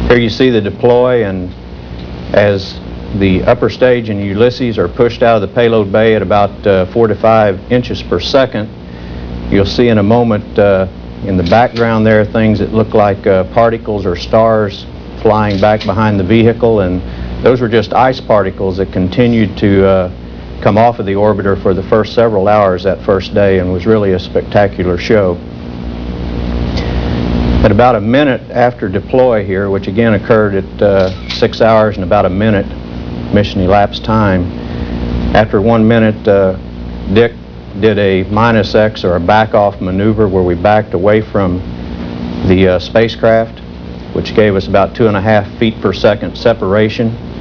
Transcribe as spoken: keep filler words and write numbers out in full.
Here you see the deploy, and as the upper stage and Ulysses are pushed out of the payload bay at about uh, four to five inches per second, you'll see in a moment uh, in the background there things that look like uh, particles or stars flying back behind the vehicle, and those were just ice particles that continued to uh, come off of the orbiter for the first several hours that first day, and was really a spectacular show. At about a minute after deploy here, which again occurred at uh, six hours and about a minute mission elapsed time, after one minute uh, Dick did a minus X or a back off maneuver where we backed away from the uh, spacecraft, which gave us about two and a half feet per second separation.